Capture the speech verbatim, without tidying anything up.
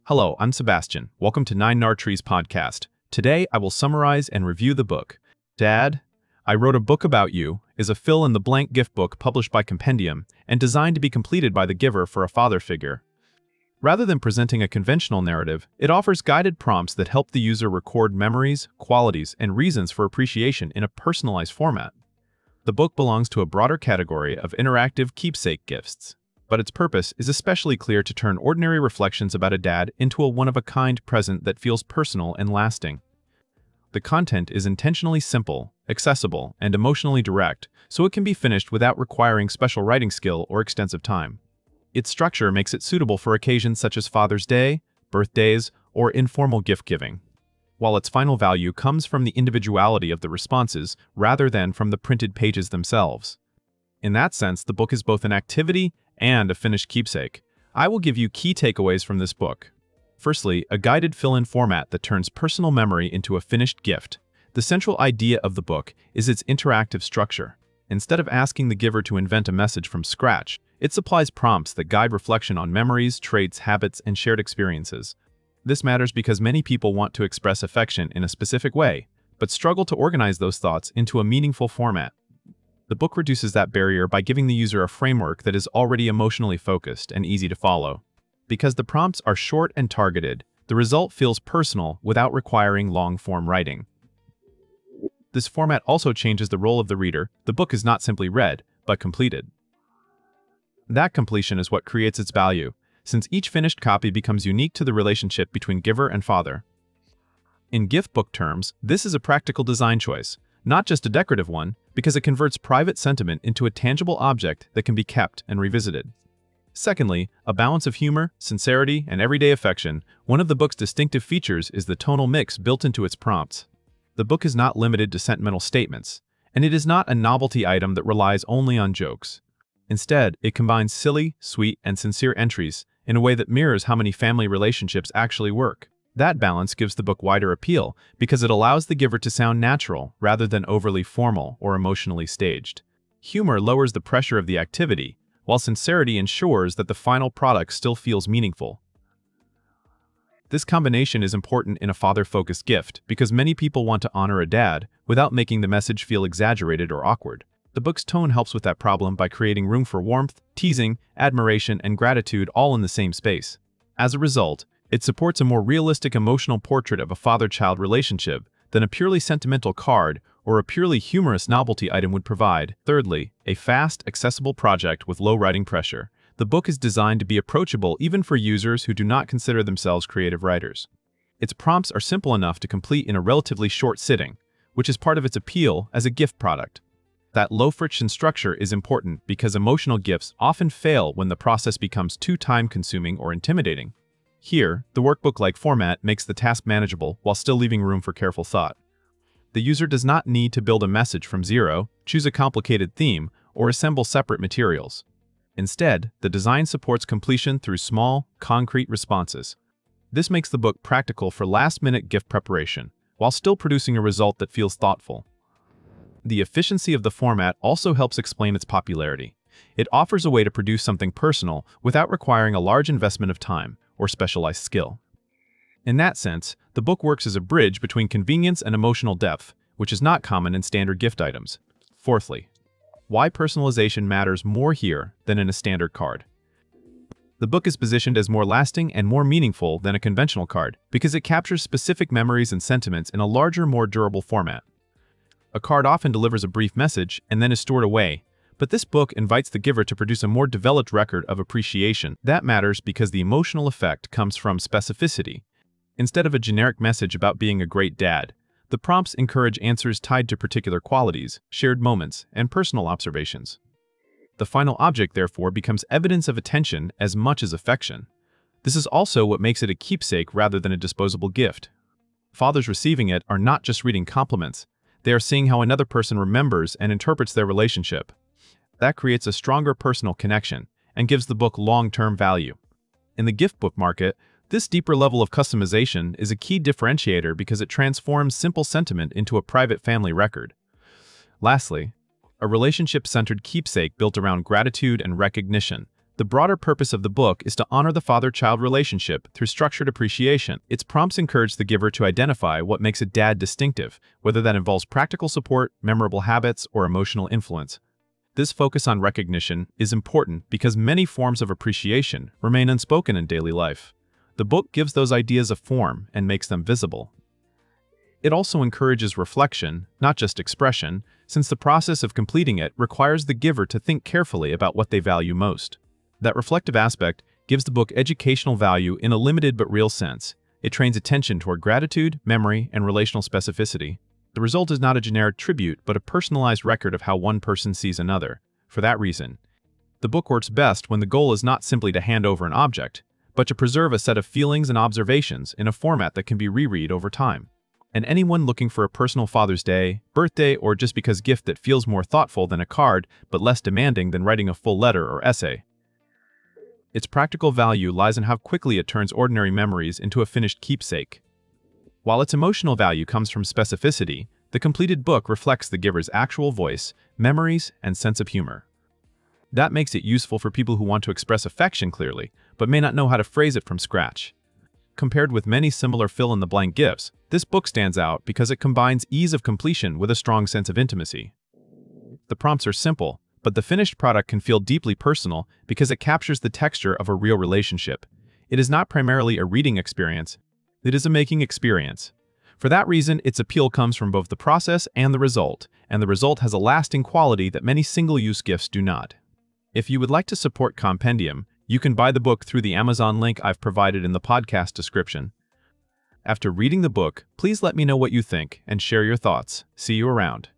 Hello, I'm Sebastian. Welcome to Nine Nar Trees podcast. Today, I will summarize and review the book. Dad, I Wrote a Book About You is a fill-in-the-blank gift book published by Compendium and designed to be completed by the giver for a father figure. Rather than presenting a conventional narrative, it offers guided prompts that help the user record memories, qualities, and reasons for appreciation in a personalized format. The book belongs to a broader category of interactive keepsake gifts, but its purpose is especially clear to turn ordinary reflections about a dad into a one-of-a-kind present that feels personal and lasting. The content is intentionally simple, accessible, and emotionally direct, so it can be finished without requiring special writing skill or extensive time. Its structure makes it suitable for occasions such as Father's Day, birthdays, or informal gift-giving, while its final value comes from the individuality of the responses rather than from the printed pages themselves. In that sense, the book is both an activity and a finished keepsake. I will give you key takeaways from this book. Firstly, a guided fill-in format that turns personal memory into a finished gift. The central idea of the book is its interactive structure. Instead of asking the giver to invent a message from scratch, it supplies prompts that guide reflection on memories, traits, habits, and shared experiences. This matters because many people want to express affection in a specific way, but struggle to organize those thoughts into a meaningful format. The book reduces that barrier by giving the user a framework that is already emotionally focused and easy to follow. Because the prompts are short and targeted, the result feels personal without requiring long-form writing. This format also changes the role of the reader. The book is not simply read, but completed. That completion is what creates its value, since each finished copy becomes unique to the relationship between giver and father. In gift book terms, this is a practical design choice, not just a decorative one, because it converts private sentiment into a tangible object that can be kept and revisited. Secondly, a balance of humor, sincerity, and everyday affection. One of the book's distinctive features is the tonal mix built into its prompts. The book is not limited to sentimental statements, and it is not a novelty item that relies only on jokes. Instead, it combines silly, sweet, and sincere entries in a way that mirrors how many family relationships actually work. That balance gives the book wider appeal because it allows the giver to sound natural rather than overly formal or emotionally staged. Humor lowers the pressure of the activity, while sincerity ensures that the final product still feels meaningful. This combination is important in a father-focused gift because many people want to honor a dad without making the message feel exaggerated or awkward. The book's tone helps with that problem by creating room for warmth, teasing, admiration, and gratitude all in the same space. As a result, it supports a more realistic emotional portrait of a father-child relationship than a purely sentimental card or a purely humorous novelty item would provide. Thirdly, a fast, accessible project with low writing pressure. The book is designed to be approachable even for users who do not consider themselves creative writers. Its prompts are simple enough to complete in a relatively short sitting, which is part of its appeal as a gift product. That low-friction structure is important because emotional gifts often fail when the process becomes too time-consuming or intimidating. Here, the workbook-like format makes the task manageable while still leaving room for careful thought. The user does not need to build a message from zero, choose a complicated theme, or assemble separate materials. Instead, the design supports completion through small, concrete responses. This makes the book practical for last-minute gift preparation, while still producing a result that feels thoughtful. The efficiency of the format also helps explain its popularity. It offers a way to produce something personal without requiring a large investment of time or specialized skill. In that sense, the book works as a bridge between convenience and emotional depth, which is not common in standard gift items. Fourthly, why personalization matters more here than in a standard card. The book is positioned as more lasting and more meaningful than a conventional card because it captures specific memories and sentiments in a larger, more durable format. A card often delivers a brief message and then is stored away, but this book invites the giver to produce a more developed record of appreciation. That matters because the emotional effect comes from specificity. Instead of a generic message about being a great dad, the prompts encourage answers tied to particular qualities, shared moments, and personal observations. The final object, therefore, becomes evidence of attention as much as affection. This is also what makes it a keepsake rather than a disposable gift. Fathers receiving it are not just reading compliments, they are seeing how another person remembers and interprets their relationship. That creates a stronger personal connection and gives the book long-term value. In the gift book market, this deeper level of customization is a key differentiator because it transforms simple sentiment into a private family record. Lastly, a relationship-centered keepsake built around gratitude and recognition. The broader purpose of the book is to honor the father-child relationship through structured appreciation. Its prompts encourage the giver to identify what makes a dad distinctive, whether that involves practical support, memorable habits, or emotional influence. This focus on recognition is important because many forms of appreciation remain unspoken in daily life. The book gives those ideas a form and makes them visible. It also encourages reflection, not just expression, since the process of completing it requires the giver to think carefully about what they value most. That reflective aspect gives the book educational value in a limited but real sense. It trains attention toward gratitude, memory, and relational specificity. The result is not a generic tribute, but a personalized record of how one person sees another. For that reason, the book works best when the goal is not simply to hand over an object, but to preserve a set of feelings and observations in a format that can be reread over time. And anyone looking for a personal Father's Day, birthday, or just because gift that feels more thoughtful than a card, but less demanding than writing a full letter or essay. Its practical value lies in how quickly it turns ordinary memories into a finished keepsake. While its emotional value comes from specificity, the completed book reflects the giver's actual voice, memories, and sense of humor. That makes it useful for people who want to express affection clearly, but may not know how to phrase it from scratch. Compared with many similar fill-in-the-blank gifts, this book stands out because it combines ease of completion with a strong sense of intimacy. The prompts are simple, but the finished product can feel deeply personal because it captures the texture of a real relationship. It is not primarily a reading experience, it is a making experience. For that reason, its appeal comes from both the process and the result, and the result has a lasting quality that many single-use gifts do not. If you would like to support Compendium, you can buy the book through the Amazon link I've provided in the podcast description. After reading the book, please let me know what you think and share your thoughts. See you around.